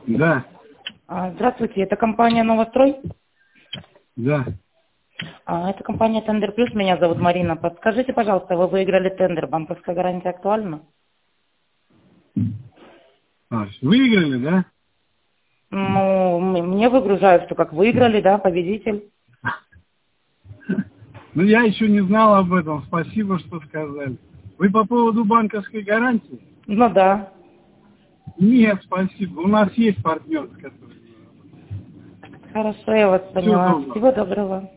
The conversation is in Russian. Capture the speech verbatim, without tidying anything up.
Да. А, Здравствуйте, это компания «Новострой»? Да. А, Это компания «Тендер Плюс», меня зовут Марина. Подскажите, пожалуйста, вы выиграли тендер, банковская гарантия актуальна? А, выиграли, да? Ну, м- мне выгружают, что как выиграли, да, победитель. Ну, я еще не знал об этом. Спасибо, что сказали. Вы по поводу банковской гарантии? Ну да. Нет, спасибо. У нас есть партнер, с которым... Хорошо, я вас Всего поняла. доброго. Всего доброго.